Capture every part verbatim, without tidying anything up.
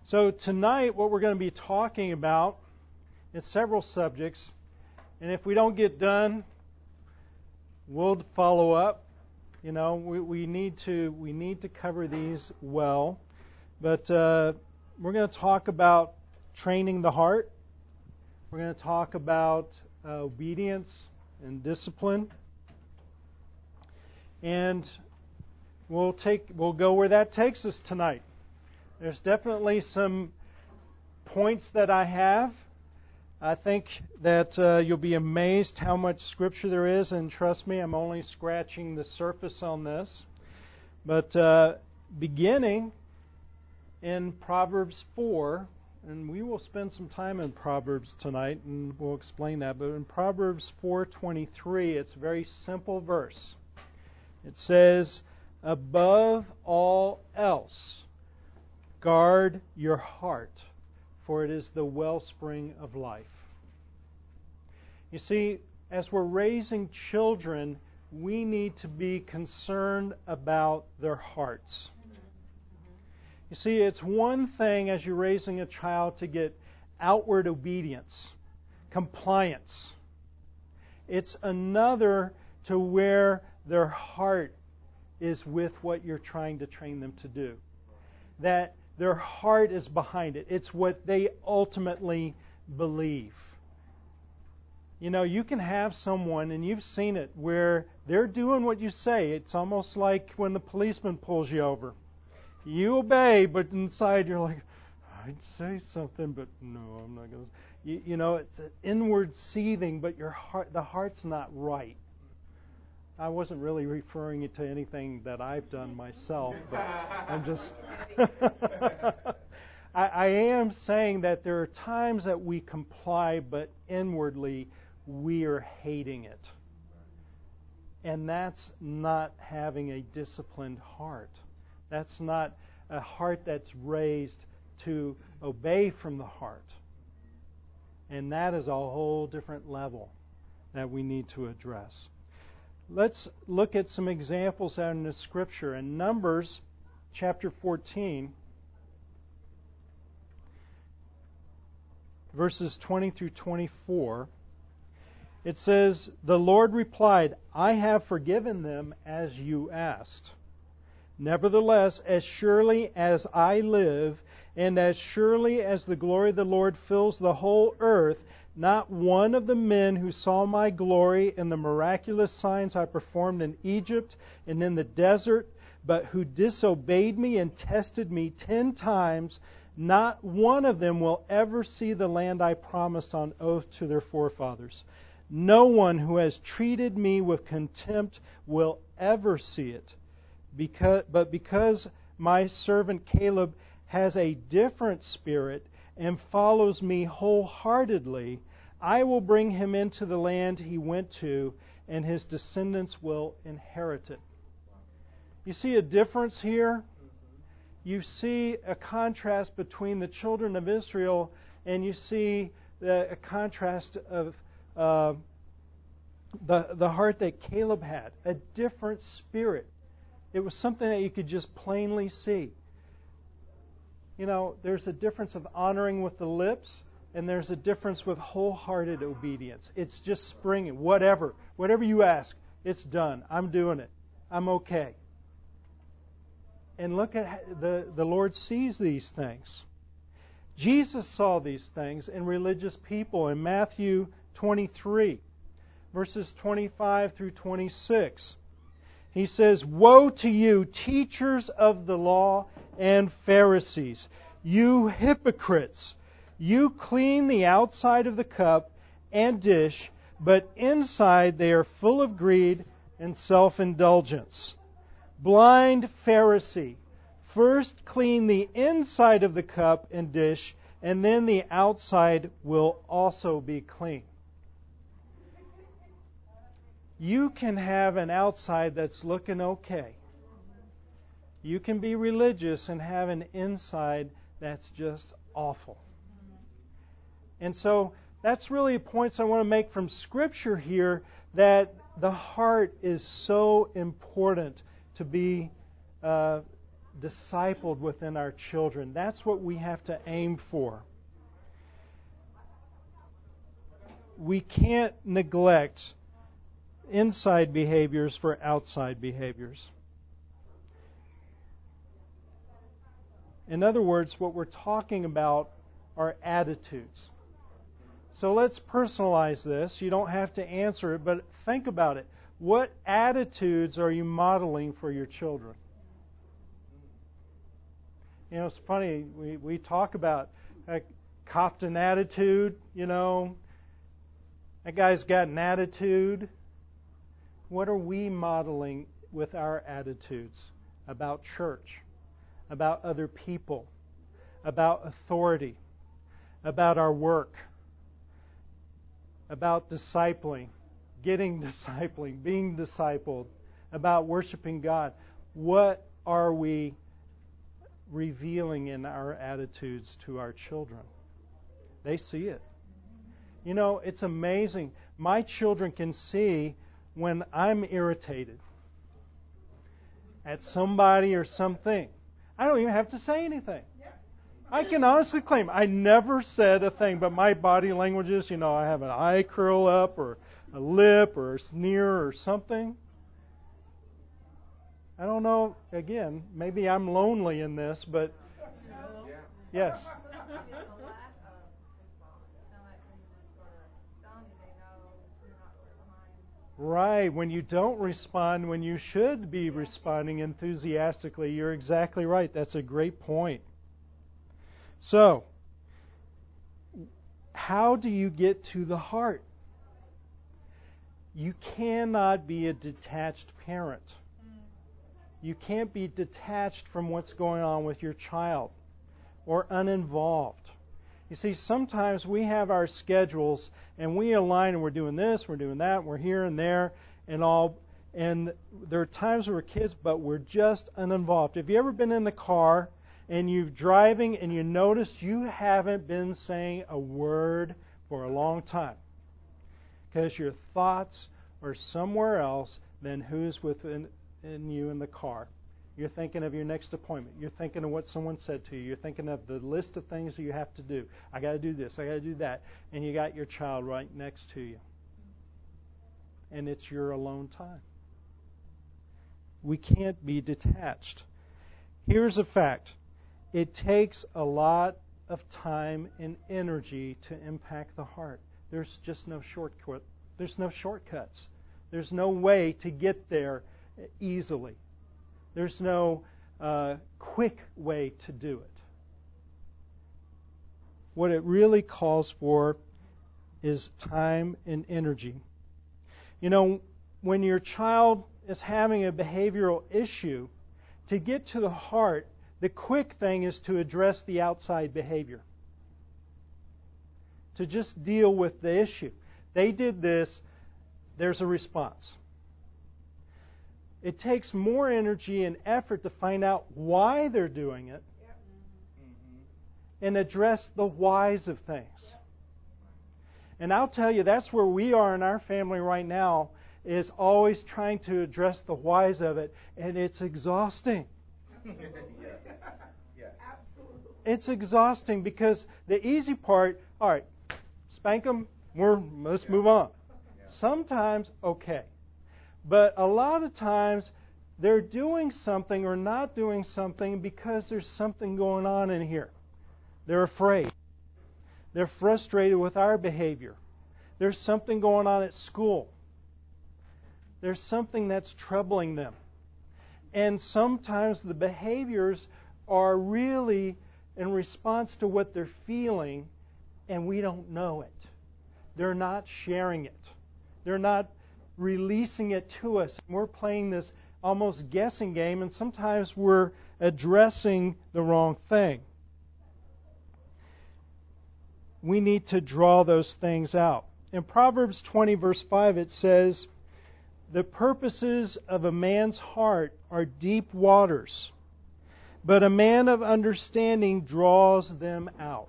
So tonight what we're going to be talking about is several subjects. And if we don't get done, we'll follow up. You know, we, we need to we need to cover these well. But uh, we're going to talk about training the heart. We're going to talk about uh, obedience and discipline. And we'll take we'll go where that takes us tonight. There's definitely some points that I have. I think that uh, you'll be amazed how much Scripture there is, and trust me, I'm only scratching the surface on this. But uh, beginning in Proverbs four, and we will spend some time in Proverbs tonight, and we'll explain that. But in Proverbs four twenty-three, it's a very simple verse. It says, "Above all else, guard your heart, for it is the wellspring of life." You see, as we're raising children, we need to be concerned about their hearts. You see, it's one thing as you're raising a child to get outward obedience, compliance. It's another to where their heart is with what you're trying to train them to do. That their heart is behind it. It's what they ultimately believe. You know, you can have someone, and you've seen it, where they're doing what you say. It's almost like when the policeman pulls you over. You obey, but inside you're like, I'd say something, but no, I'm not going to. You, you know, it's an inward seething, but your heart, the heart's not right. I wasn't really referring it to anything that I've done myself, but I'm just... I, I am saying that there are times that we comply, but inwardly we are hating it. And that's not having a disciplined heart. That's not a heart that's raised to obey from the heart. And that is a whole different level that we need to address. Let's look at some examples out in the Scripture. In Numbers chapter fourteen, verses twenty through twenty-four, it says, "The Lord replied, I have forgiven them as you asked. Nevertheless, as surely as I live, and as surely as the glory of the Lord fills the whole earth, not one of the men who saw my glory and the miraculous signs I performed in Egypt and in the desert, but who disobeyed me and tested me ten times, not one of them will ever see the land I promised on oath to their forefathers. No one who has treated me with contempt will ever see it. Because, but because my servant Caleb has a different spirit and follows me wholeheartedly, I will bring him into the land he went to, and his descendants will inherit it." You see a difference here? You see a contrast between the children of Israel, and you see the, a contrast of uh, the, the heart that Caleb had. A different spirit. It was something that you could just plainly see. You know, there's a difference of honoring with the lips, and there's a difference with wholehearted obedience. It's just springing. Whatever. Whatever you ask, it's done. I'm doing it. I'm okay. And look at the, the Lord sees these things. Jesus saw these things in religious people in Matthew twenty-three, verses twenty-five through twenty-six. He says, "Woe to you, teachers of the law and Pharisees, you hypocrites! You clean the outside of the cup and dish, but inside they are full of greed and self-indulgence. Blind Pharisee, first clean the inside of the cup and dish, and then the outside will also be clean." You can have an outside that's looking okay. You can be religious and have an inside that's just awful. And so that's really points I want to make from Scripture here, that the heart is so important to be uh, discipled within our children. That's what we have to aim for. We can't neglect inside behaviors for outside behaviors. In other words, what we're talking about are attitudes. So let's personalize this. You don't have to answer it, but think about it. What attitudes are you modeling for your children? You know, it's funny, we, we talk about a Copton attitude, you know. That guy's got an attitude. What are we modeling with our attitudes about church, about other people, about authority, about our work, about discipling, getting discipling, being discipled, about worshiping God? What are we revealing in our attitudes to our children? They see it. You know, it's amazing. My children can see when I'm irritated at somebody or something. I don't even have to say anything. I can honestly claim I never said a thing, but my body languages, you know, I have an eye curl up or a lip or a sneer or something. I don't know, again, maybe I'm lonely in this, but yes. Right, when you don't respond when you should be responding enthusiastically, you're exactly right. That's a great point. So, how do you get to the heart? You cannot be a detached parent. You can't be detached from what's going on with your child or uninvolved. You see, sometimes we have our schedules and we align and we're doing this, we're doing that, we're here and there and all. And there are times where we're kids, but we're just uninvolved. Have you ever been in the car and you're driving and you notice you haven't been saying a word for a long time? Because your thoughts are somewhere else than who's within in you in the car. You're thinking of your next appointment. You're thinking of what someone said to you. You're thinking of the list of things that you have to do. I got to do this. I got to do that. And you got your child right next to you. And it's your alone time. We can't be detached. Here's a fact. It takes a lot of time and energy to impact the heart. There's just no shortcut. There's no shortcuts. There's no way to get there easily. There's no uh, quick way to do it. What it really calls for is time and energy. You know, when your child is having a behavioral issue, to get to the heart, the quick thing is to address the outside behavior. To just deal with the issue. They did this, there's a response. It takes more energy and effort to find out why they're doing it and address the whys of things. And I'll tell you, that's where we are in our family right now, is always trying to address the whys of it, and it's exhausting. Yes. Yes. It's exhausting because the easy part, all right, spank them, we're, let's Yeah. move on. Yeah. Sometimes, okay. But a lot of times, they're doing something or not doing something because there's something going on in here. They're afraid. They're frustrated with our behavior. There's something going on at school. There's something that's troubling them. And sometimes the behaviors are really in response to what they're feeling, and we don't know it. They're not sharing it. They're not releasing it to us. We're playing this almost guessing game, and sometimes we're addressing the wrong thing. We need to draw those things out. In Proverbs twenty, verse five, it says, "The purposes of a man's heart are deep waters, but a man of understanding draws them out."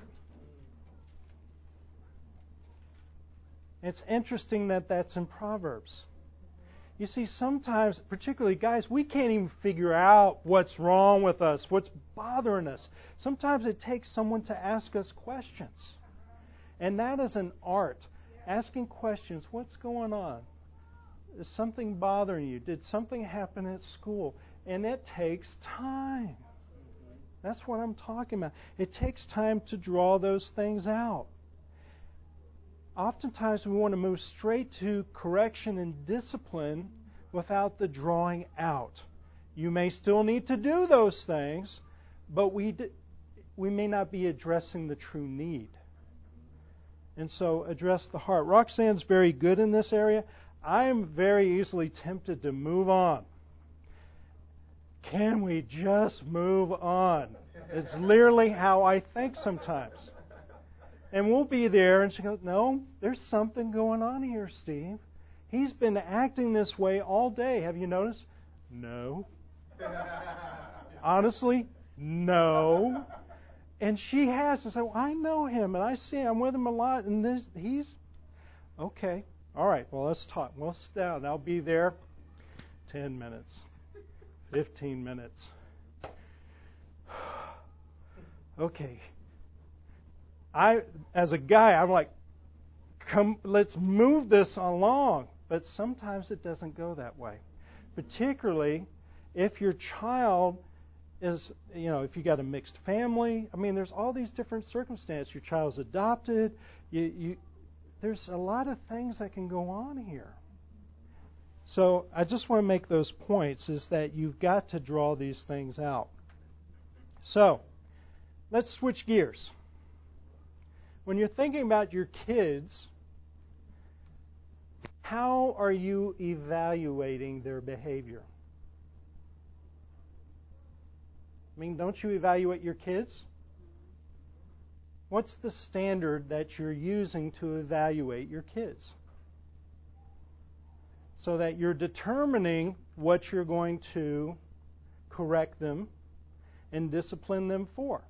It's interesting that that's in Proverbs. You see, sometimes, particularly guys, we can't even figure out what's wrong with us, what's bothering us. Sometimes it takes someone to ask us questions. And that is an art. Asking questions, what's going on? Is something bothering you? Did something happen at school? And it takes time. That's what I'm talking about. It takes time to draw those things out. Oftentimes we want to move straight to correction and discipline without the drawing out. You may still need to do those things, but we d- we may not be addressing the true need. And so address the heart. Roxanne's very good in this area. I'm very easily tempted to move on. Can we just move on? It's literally how I think sometimes. And we'll be there, and she goes, no, there's something going on here, Steve. He's been acting this way all day. Have you noticed? No. Honestly, no. And she has to say, well, I know him, and I see him. I'm with him a lot, and this, he's, okay. All right, well, let's talk. We'll sit down. I'll be there ten minutes, fifteen minutes. Okay. I, as a guy, I'm like, come, let's move this along. But sometimes it doesn't go that way. Particularly if your child is, you know, if you got a mixed family. I mean, there's all these different circumstances. Your child's adopted. You, you, there's a lot of things that can go on here. So I just want to make those points, is that you've got to draw these things out. So let's switch gears. When you're thinking about your kids, how are you evaluating their behavior? I mean, don't you evaluate your kids? What's the standard that you're using to evaluate your kids? So that you're determining what you're going to correct them and discipline them for.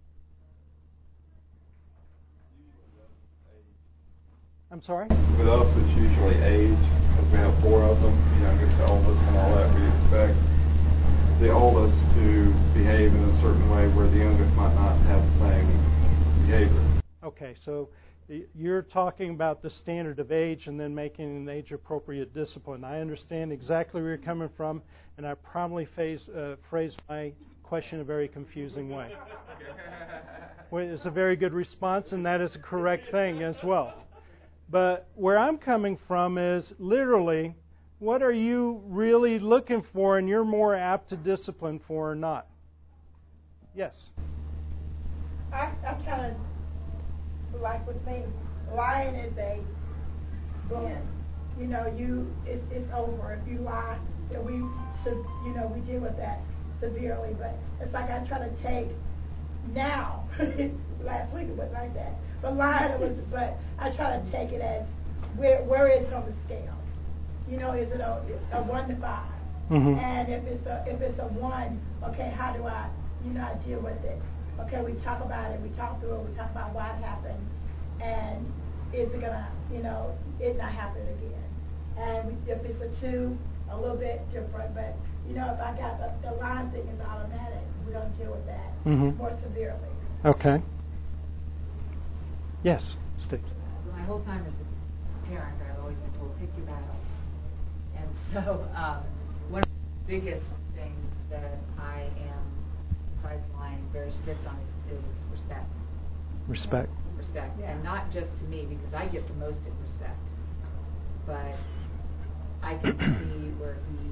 I'm sorry? With us, it's usually age, because we have four of them, the youngest, the oldest, and all that. We expect the oldest to behave in a certain way where the youngest might not have the same behavior. Okay, so you're talking about the standard of age and then making an age-appropriate discipline. I understand exactly where you're coming from, and I probably phase, uh, phrased my question in a very confusing way. Well, it's a very good response, and that is a correct thing as well. But where I'm coming from is literally, what are you really looking for and you're more apt to discipline for or not? Yes? I, I kind of, like with me, lying is a boom. You know, you it's, it's over. If you lie, then we, you know, we deal with that severely. But it's like I try to take now. Last week it wasn't like that. But lying was, but I try to take it as where where is it on the scale? You know, is it a, a one to five? Mm-hmm. And if it's a if it's a one, okay, how do I, you know, I deal with it? Okay, we talk about it, we talk through it, we talk about what happened, and is it gonna, you know, it not happen again? And we, if it's a two, a little bit different, but you know, if I got the, the line thing is automatic, we're gonna deal with that mm-hmm. more severely. Okay. Yes, Steve. My whole time as a parent, I've always been told, pick your battles. And so um, one of the biggest things that I am, besides lying, very strict on is, is respect. Respect. Respect. And not just to me, because I get the most in respect. But I can see where he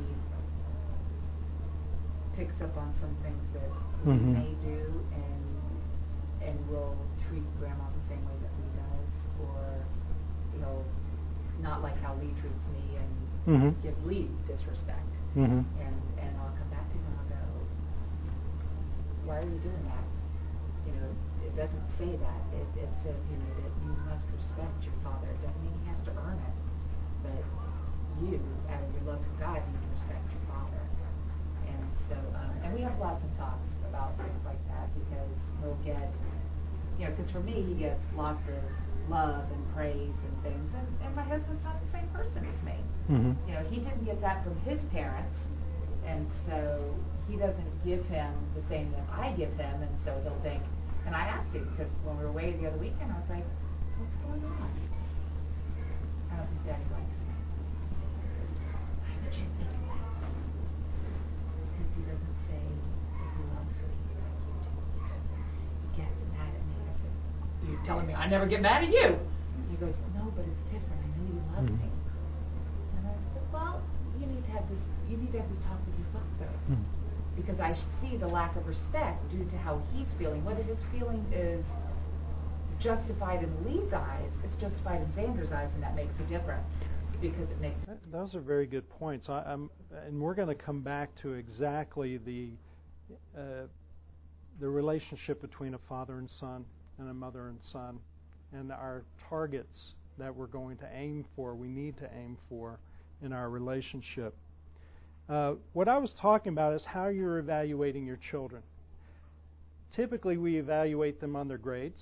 picks up on some things that we mm-hmm. may do and and will treat Grandma the same way that Lee does, or he'll not like how Lee treats me and mm-hmm. give Lee disrespect. Mm-hmm. And and I'll come back to him and I'll go, why are you doing that? You know, it doesn't say that. It, it says, you know, that you must respect your father. It doesn't mean he has to earn it, but you, out of your love for God, need to respect your father. And so, um, and we have lots of talks about things like that, because he'll get you know, because for me, he gets lots of love and praise and things, and, and my husband's not the same person as me. Mm-hmm. You know, he didn't get that from his parents, and so he doesn't give him the same that I give him, and so he'll think, and I asked him, because when we were away the other weekend, I was like, what's going on? I don't think Daddy likes me. Why would you think that? Because he doesn't say that he loves me like you do. He gets mad at me. I said, you're telling me I never get mad at you? He goes, no, but it's different. I know you love Mm-hmm. me. And I said, well, you need to have this. You need to have this talk with your father, Mm-hmm. because I see the lack of respect due to how he's feeling. Whether his feeling is justified in Lee's eyes, it's justified in Xander's eyes, and that makes a difference because it makes. Those are very good points. I, I'm, and we're going to come back to exactly the uh, the relationship between a father and son and a mother and son, and our targets that we're going to aim for. We need to aim for in our relationship. Uh, what I was talking about is how you're evaluating your children. Typically, we evaluate them on their grades.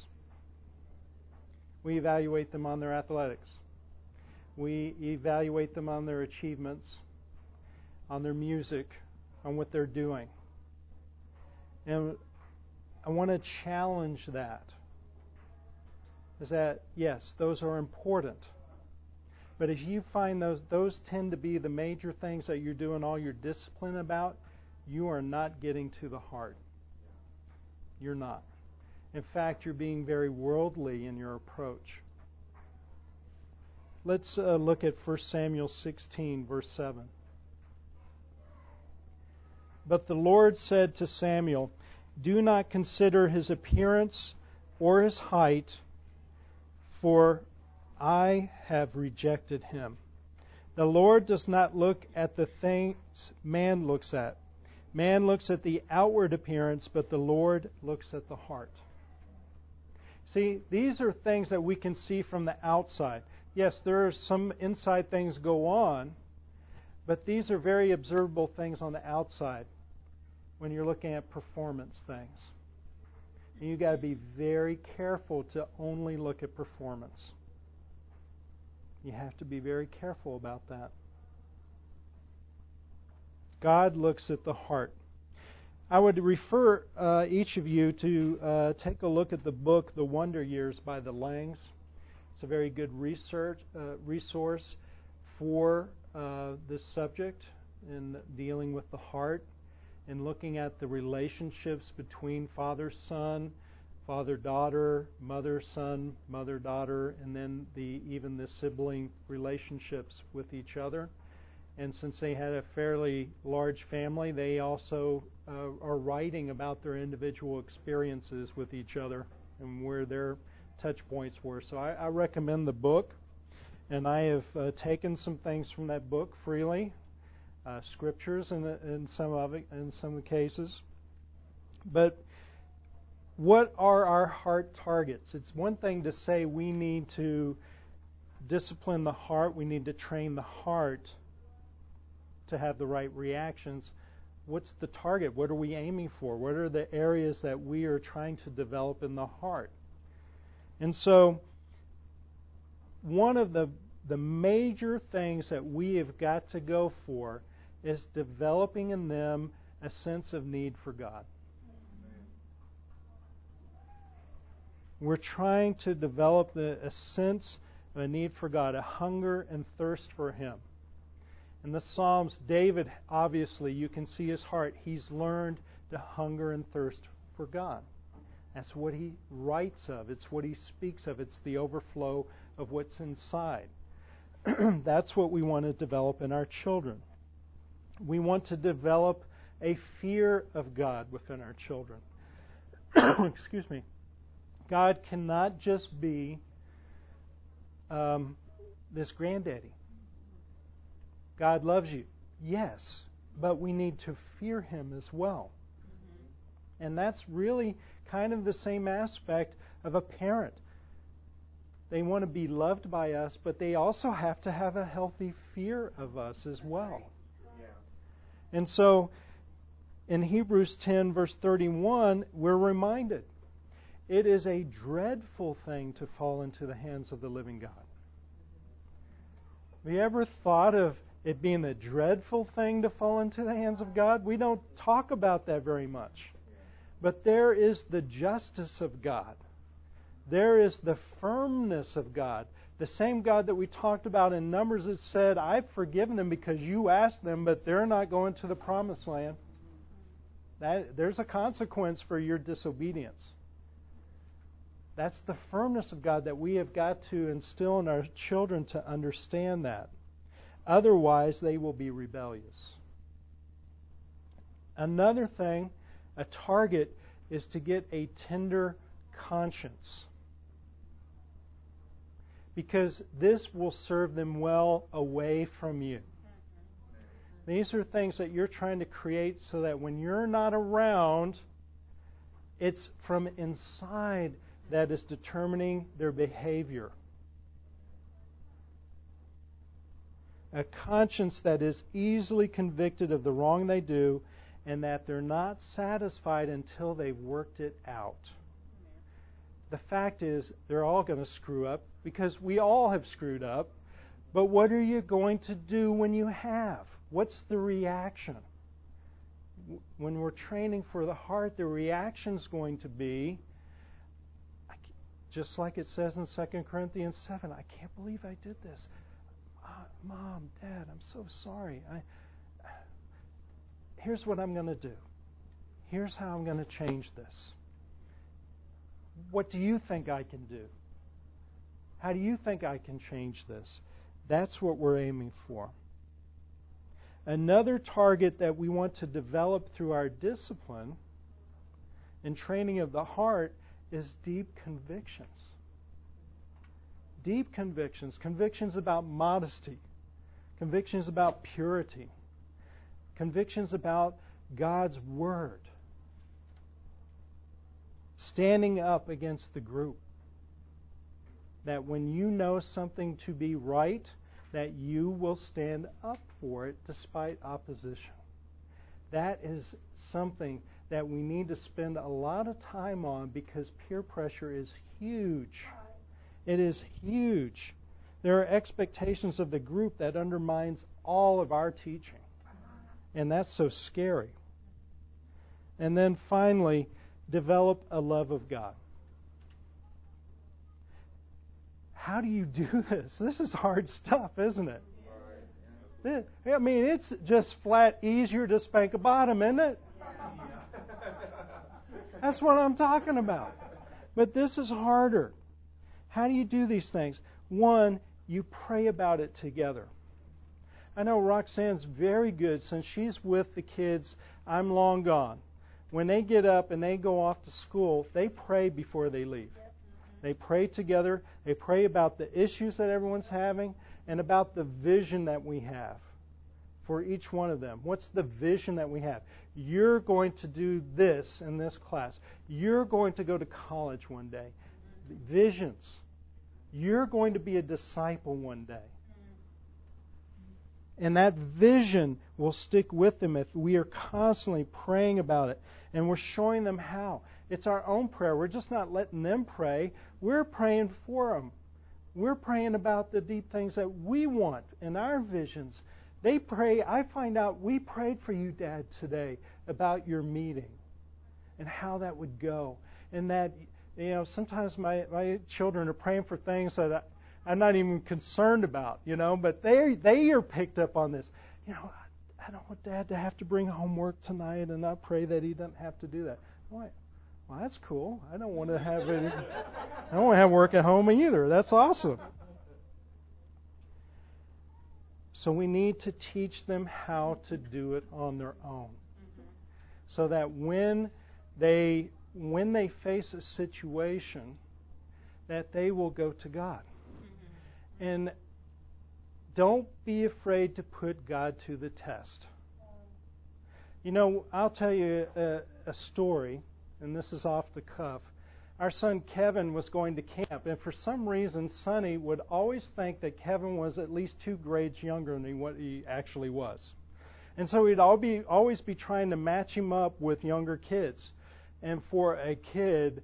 We evaluate them on their athletics. We evaluate them on their achievements, on their music, on what they're doing. And I want to challenge that. Is that, yes, those are important. But if you find those, those tend to be the major things that you're doing all your discipline about, you are not getting to the heart. You're not. In fact, you're being very worldly in your approach. Let's uh, look at First Samuel sixteen, verse seven. But the Lord said to Samuel, do not consider his appearance or his height, for I have rejected him. The Lord does not look at the things man looks at. Man looks at the outward appearance, but the Lord looks at the heart. See, these are things that we can see from the outside. Yes, there are some inside things go on, but these are very observable things on the outside when you're looking at performance things. And you've got to be very careful to only look at performance. You have to be very careful about that. God looks at the heart. I would refer uh, each of you to uh, take a look at the book The Wonder Years by the Langs. It's a very good research uh, resource for uh, this subject in dealing with the heart and looking at the relationships between father-son, father-daughter, mother-son, mother-daughter, and then the even the sibling relationships with each other. And since they had a fairly large family, they also uh, are writing about their individual experiences with each other and where their touch points were. So I, I recommend the book, and I have uh, taken some things from that book freely, uh, scriptures in, in some of it, in some cases. But what are our heart targets? It's one thing to say we need to discipline the heart, we need to train the heart to have the right reactions. What's the target? What are we aiming for? What are the areas that we are trying to develop in the heart? And so one of the the major things that we have got to go for is developing in them a sense of need for God. We're trying to develop the, a sense of a need for God, a hunger and thirst for Him. In the Psalms, David, obviously, you can see his heart. He's learned to hunger and thirst for God. That's what he writes of. It's what he speaks of. It's the overflow of what's inside. That's what we want to develop in our children. We want to develop a fear of God within our children. Excuse me. God cannot just be um, this granddaddy. God loves you, yes, but we need to fear Him as well. Mm-hmm. And that's really kind of the same aspect of a parent. They want to be loved by us, but they also have to have a healthy fear of us as well. Yeah. And so in Hebrews ten, verse thirty-one, we're reminded, It is a dreadful thing to fall into the hands of the living God. Have you ever thought of it being a dreadful thing to fall into the hands of God? We don't talk about that very much. But there is the justice of God. There is the firmness of God. The same God that we talked about in Numbers that said, I've forgiven them because you asked them, but they're not going to the promised land. That, there's a consequence for your disobedience. That's the firmness of God that we have got to instill in our children to understand that. Otherwise, they will be rebellious. Another thing, a target, is to get a tender conscience. Because this will serve them well away from you. These are things that you're trying to create so that when you're not around, it's from inside that is determining their behavior. A conscience that is easily convicted of the wrong they do and that they're not satisfied until they've worked it out. The fact is, they're all going to screw up because we all have screwed up. But what are you going to do when you have? What's the reaction? When we're training for the heart, the reaction's going to be, just like it says in Second Corinthians seven, I can't believe I did this. Uh, Mom, Dad, I'm so sorry. I, here's what I'm going to do. Here's how I'm going to change this. What do you think I can do? How do you think I can change this? That's what we're aiming for. Another target that we want to develop through our discipline and training of the heart is deep convictions. Deep convictions. Convictions about modesty. Convictions about purity. Convictions about God's Word. Standing up against the group. That when you know something to be right, that you will stand up for it despite opposition. That is something that we need to spend a lot of time on because peer pressure is huge. It is huge. There are expectations of the group that undermines all of our teaching. And that's so scary. And then finally, develop a love of God. How do you do this? This is hard stuff, isn't it? I mean, it's just flat easier to spank a bottom, isn't it? That's what I'm talking about. But this is harder. How do you do these things? One, you pray about it together. I know Roxanne's very good since she's with the kids. I'm long gone. When they get up and they go off to school, they pray before they leave. They pray together. They pray about the issues that everyone's having and about the vision that we have for each one of them. What's the vision that we have? You're going to do this in this class. You're going to go to college one day. Visions. You're going to be a disciple one day. And that vision will stick with them if we are constantly praying about it. And we're showing them how. It's our own prayer. We're just not letting them pray. We're praying for them. We're praying about the deep things that we want in our visions. They pray. I find out we prayed for you, Dad, today about your meeting and how that would go. And that, you know, sometimes my, my children are praying for things that I, I'm not even concerned about, you know, but they they are picked up on this. You know, I don't want Dad to have to bring homework tonight, and I pray that he doesn't have to do that. Why? Well, that's cool. I don't want to have any, I don't want to have work at home either. That's awesome. So we need to teach them how to do it on their own, so that when they when they face a situation, that they will go to God. And don't be afraid to put God to the test. You know, I'll tell you a, a story, and this is off the cuff. Our son Kevin was going to camp, and for some reason, Sonny would always think that Kevin was at least two grades younger than what he actually was. And so he'd all be, always be trying to match him up with younger kids. And for a kid,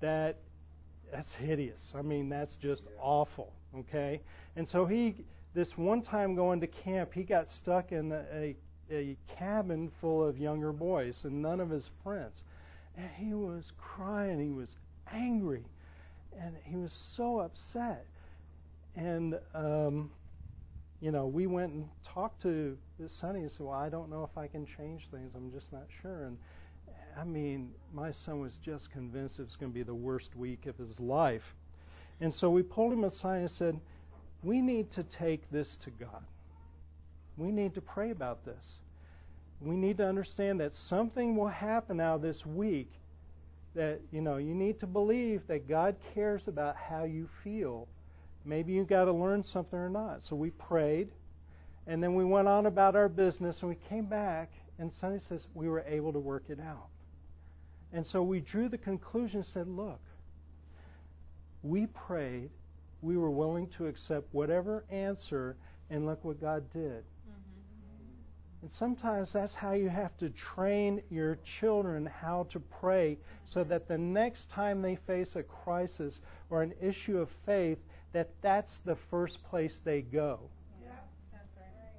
that that's hideous. I mean, that's just Yeah. awful, okay? And so he, this one time going to camp, he got stuck in a, a cabin full of younger boys and none of his friends. And he was crying, he was angry, and he was so upset. And, um, you know, we went and talked to Sonny and said, well, I don't know if I can change things. I'm just not sure. And I mean, my son was just convinced it was going to be the worst week of his life. And so we pulled him aside and said, we need to take this to God. We need to pray about this. We need to understand that something will happen now this week that, you know, you need to believe that God cares about how you feel. Maybe you got to learn something or not. So we prayed, and then we went on about our business, and we came back, and Sonny says we were able to work it out. And so we drew the conclusion and said, look, we prayed, we were willing to accept whatever answer, and look what God did. And sometimes that's how you have to train your children how to pray so that the next time they face a crisis or an issue of faith, that that's the first place they go. Yeah, that's right.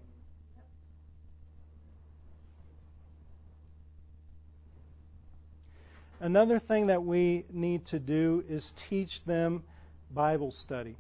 Another thing that we need to do is teach them Bible study.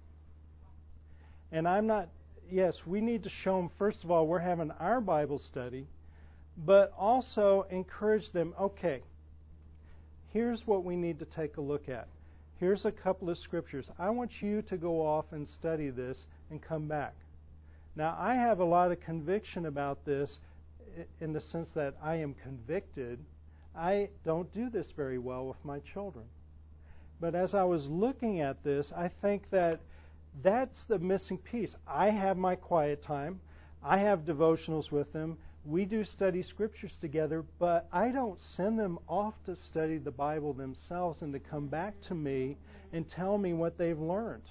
And I'm not, yes, we need to show them, first of all, we're having our Bible study, but also encourage them, okay, here's what we need to take a look at. Here's a couple of scriptures. I want you to go off and study this and come back. Now, I have a lot of conviction about this in the sense that I am convicted. I don't do this very well with my children. But as I was looking at this, I think that that's the missing piece. I have my quiet time. I have devotionals with them. We do study scriptures together, but I don't send them off to study the Bible themselves and to come back to me and tell me what they've learned.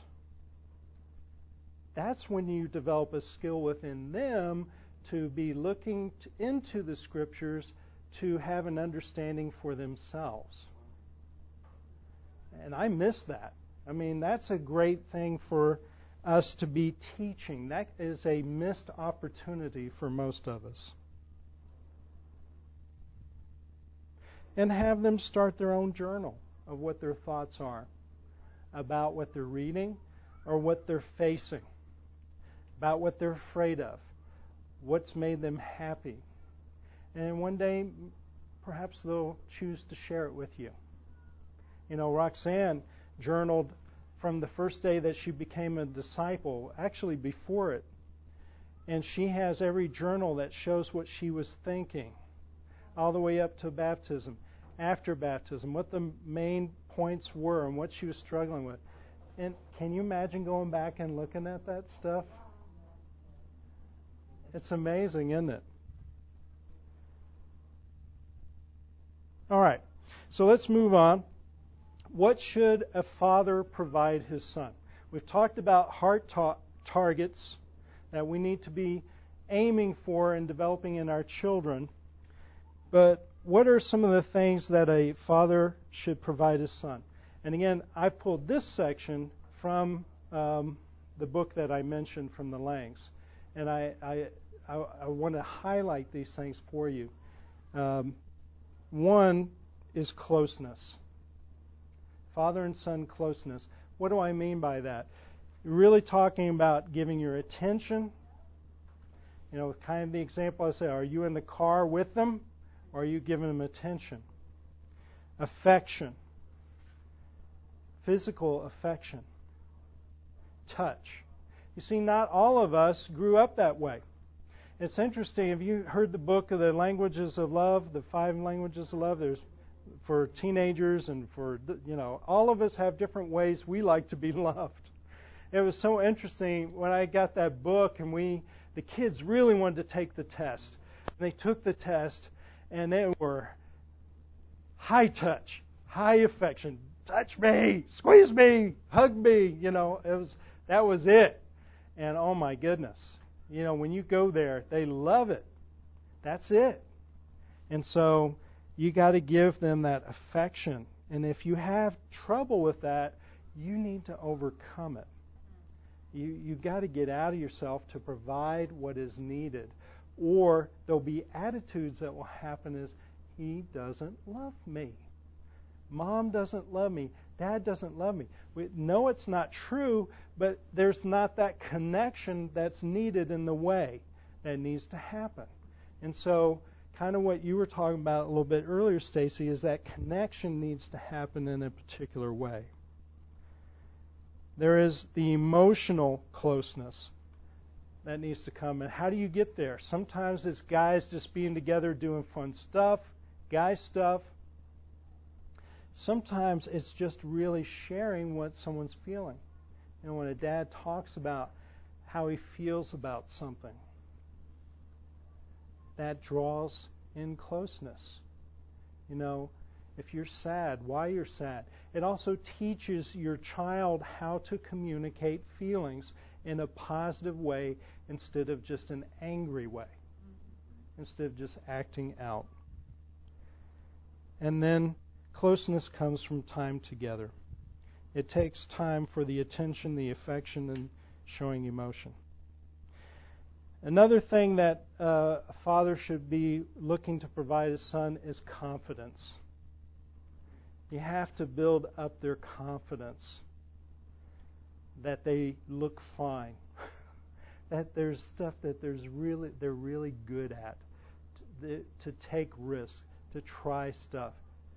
That's when you develop a skill within them to be looking to, into the scriptures to have an understanding for themselves. And I miss that. I mean, that's a great thing for us to be teaching. That is a missed opportunity for most of us. And have them start their own journal of what their thoughts are about what they're reading or what they're facing, about what they're afraid of, what's made them happy. And one day, perhaps they'll choose to share it with you. You know, Roxanne journaled from the first day that she became a disciple, actually before it. And she has every journal that shows what she was thinking, all the way up to baptism, after baptism, what the main points were and what she was struggling with. And can you imagine going back and looking at that stuff? It's amazing, isn't it? All right, so let's move on. What should a father provide his son? We've talked about heart ta- targets that we need to be aiming for and developing in our children. But what are some of the things that a father should provide his son? And again, I've pulled this section from um, the book that I mentioned from the Langs. And I, I, I, I want to highlight these things for you. Um, one is closeness. Father and son closeness. What do I mean by that? You're really talking about giving your attention. You know, kind of the example I say, are you in the car with them or are you giving them attention? Affection. Physical affection. Touch. You see, not all of us grew up that way. It's interesting, have you heard the book of the languages of love, the five languages of love? There's for teenagers and for, you know, all of us have different ways we like to be loved. It was so interesting when I got that book and we, the kids really wanted to take the test. They took the test and they were high touch, high affection, touch me, squeeze me, hug me, you know, it was, that was it. And oh my goodness, you know, when you go there, they love it. That's it. And so you got to give them that affection And if you have trouble with that, you need to overcome it. You you got to get out of yourself to provide what is needed. Or there'll be attitudes that will happen as, he doesn't love me. Mom doesn't love me. Dad doesn't love me. We know it's not true, but there's not that connection that's needed in the way that needs to happen. And so, kind of what you were talking about a little bit earlier, Stacy, is that connection needs to happen in a particular way. There is the emotional closeness that needs to come. And how do you get there? Sometimes it's guys just being together doing fun stuff, guy stuff. Sometimes it's just really sharing what someone's feeling. You know, when a dad talks about how he feels about something, that draws in closeness. You know, if you're sad, why you're sad. It also teaches your child how to communicate feelings in a positive way instead of just an angry way, instead of just acting out. And then closeness comes from time together. It takes time for the attention, the affection, and showing emotion. Another thing that uh, a father should be looking to provide his son is confidence. You have to build up their confidence that they look fine, that there's stuff that there's really they're really good at, to, to take risks, to try stuff.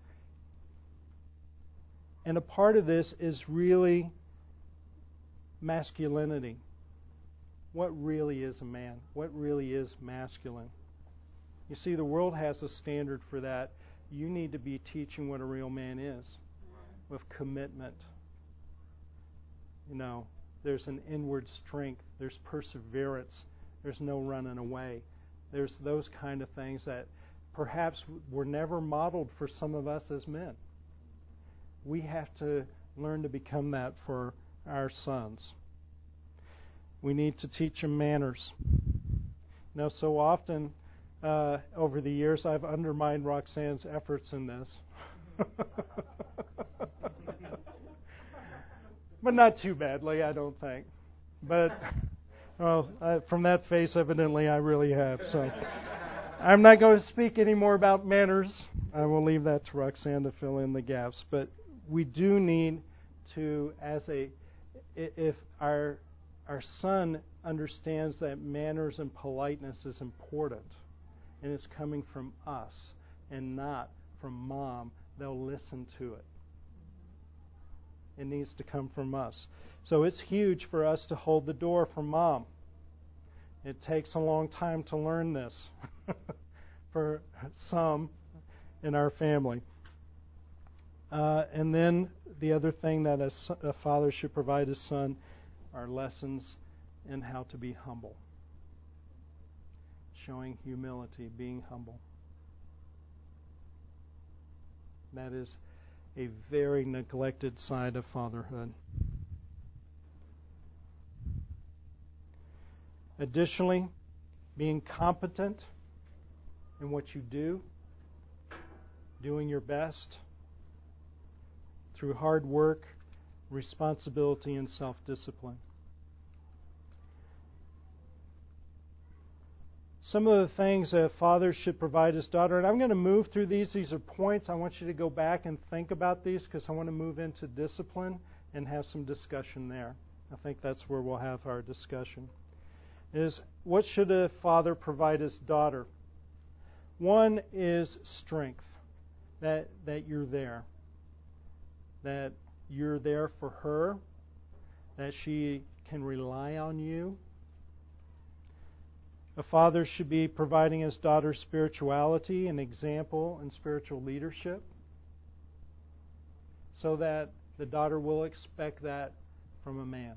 And a part of this is really masculinity. What really is a man? What really is masculine? You see, the world has a standard for that. You need to be teaching what a real man is, with commitment. You know, there's an inward strength. There's perseverance. There's no running away. There's those kind of things that perhaps were never modeled for some of us as men. We have to learn to become that for our sons. We need to teach them manners. You know, so often uh, over the years I've undermined Roxanne's efforts in this. But not too badly, I don't think. But well, uh, from that face, evidently, I really have. So I'm not going to speak any more about manners. I will leave that to Roxanne to fill in the gaps. But we do need to, as a, if our our son understands that manners and politeness is important, and it's coming from us and not from mom, they'll listen to it. It needs to come from us. So it's huge for us to hold the door for mom. It takes a long time to learn this for some in our family. Uh, and then the other thing that a, a father should provide his son are lessons in how to be humble. Showing humility, being humble. That is a very neglected side of fatherhood. Additionally, being competent in what you do, doing your best through hard work, responsibility, and self-discipline. Some of the things a father should provide his daughter, and I'm going to move through these. These are points. I want you to go back and think about these because I want to move into discipline and have some discussion there. I think that's where we'll have our discussion. Is what should a father provide his daughter? One is strength, that that you're there, that you're there for her, that she can rely on you. A father should be providing his daughter spirituality, an example, and spiritual leadership, so that the daughter will expect that from a man.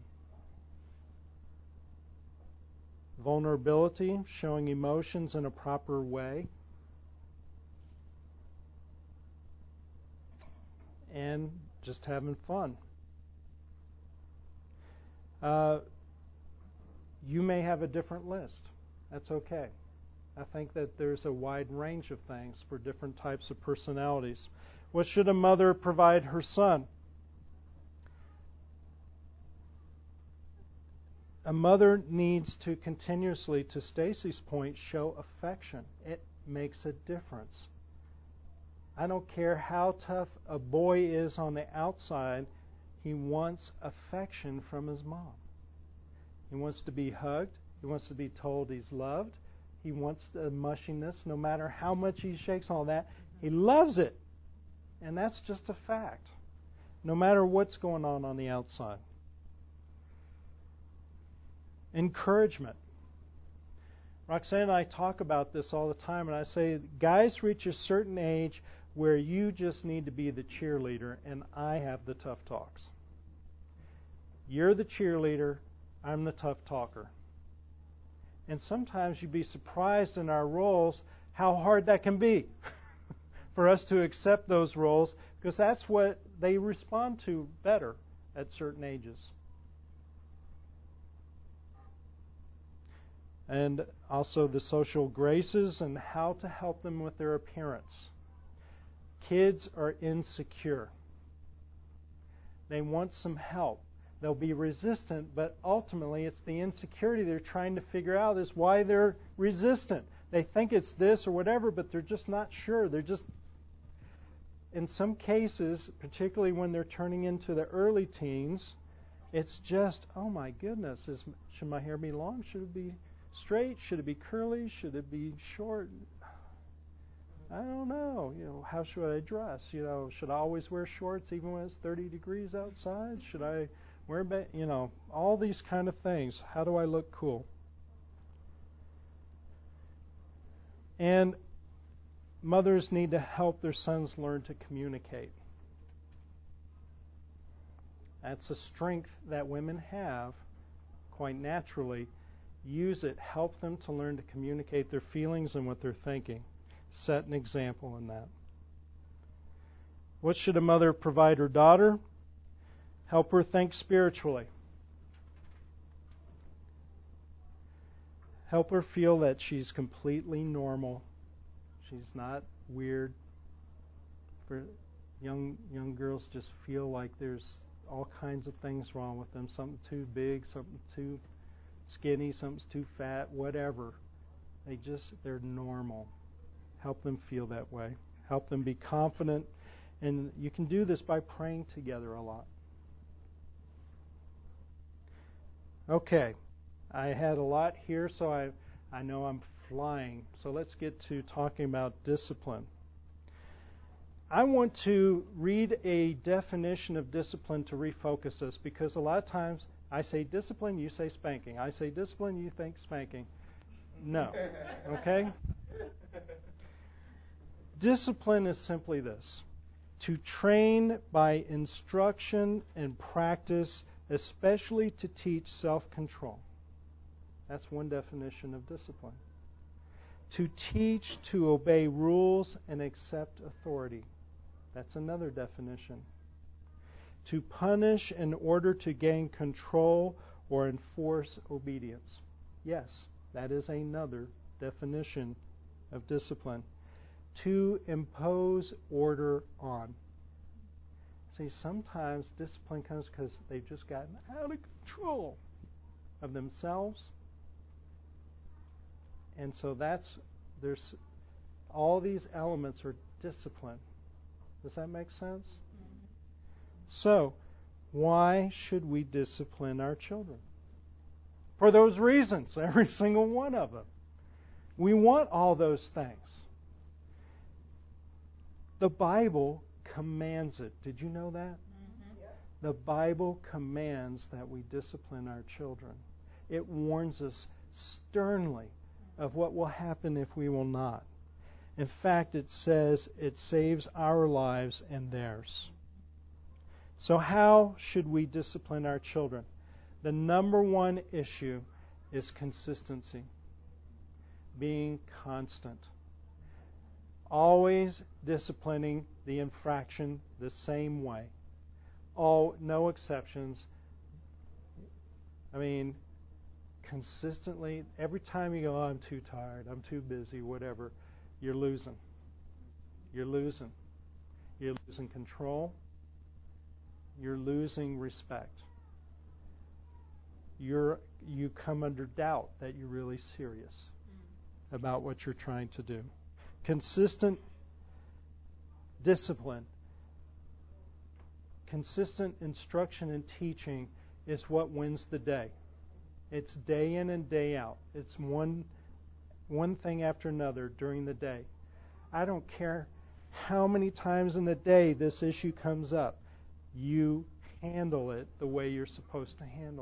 Vulnerability, showing emotions in a proper way. And just having fun. Uh, you may have a different list. That's okay. I think that there's a wide range of things for different types of personalities. What should a mother provide her son? A mother needs to continuously, to Stacy's point, show affection. It makes a difference. I don't care how tough a boy is on the outside, he wants affection from his mom. He wants to be hugged. He wants to be told he's loved. He wants the mushiness, no matter how much he shakes all that. He loves it. And that's just a fact, no matter what's going on on the outside. Encouragement. Roxanne and I talk about this all the time, and I say, guys reach a certain age where you just need to be the cheerleader, and I have the tough talks. You're the cheerleader, I'm the tough talker. And sometimes you'd be surprised in our roles how hard that can be for us to accept those roles, because that's what they respond to better at certain ages. And also the social graces and how to help them with their appearance. Kids are insecure. They want some help. They'll be resistant, but ultimately it's the insecurity they're trying to figure out is why they're resistant. They think it's this or whatever, but they're just not sure. They're just, in some cases, particularly when they're turning into the early teens, it's just, oh my goodness, is, should my hair be long? Should it be straight? Should it be curly? Should it be short? I don't know. You know, how should I dress? You know, should I always wear shorts even when it's thirty degrees outside? Should I wear, ba- you know, all these kind of things? How do I look cool? And mothers need to help their sons learn to communicate. That's a strength that women have quite naturally. Use it. Help them to learn to communicate their feelings and what they're thinking. Set an example in that. What should a mother provide her daughter? Help her think spiritually. Help her feel that she's completely normal. She's not weird. For young young girls just feel like there's all kinds of things wrong with them. Something too big, something too skinny, something's too fat, whatever. They just, they're normal. Help them feel that way. Help them be confident. And you can do this by praying together a lot. Okay. I had a lot here, so I, I know I'm flying. So let's get to talking about discipline. I want to read a definition of discipline to refocus us, because a lot of times I say discipline, you say spanking. I say discipline, you think spanking. No. Okay? Discipline is simply this: to train by instruction and practice, especially to teach self-control. That's one definition of discipline. To teach to obey rules and accept authority. That's another definition. To punish in order to gain control or enforce obedience. Yes, that is another definition of discipline. To impose order on. See, sometimes discipline comes because they've just gotten out of control of themselves. And so that's, there's, all these elements are discipline. Does that make sense? Mm-hmm. So, why should we discipline our children? For those reasons, every single one of them. We want all those things. The Bible commands it. Did you know that? Mm-hmm. Yep. The Bible commands that we discipline our children. It warns us sternly of what will happen if we will not. In fact, it says it saves our lives and theirs. So how should we discipline our children? The number one issue is consistency. Being constant. Always disciplining the infraction the same way. All, no exceptions. I mean, consistently, every time you go, oh, I'm too tired, I'm too busy, whatever, you're losing. You're losing. You're losing control. You're losing respect. You're, you come under doubt that you're really serious mm. about what you're trying to do. Consistent discipline, consistent instruction and teaching is what wins the day. It's day in and day out. It's one one thing after another during the day. I don't care how many times in the day this issue comes up. You handle it the way you're supposed to handle it.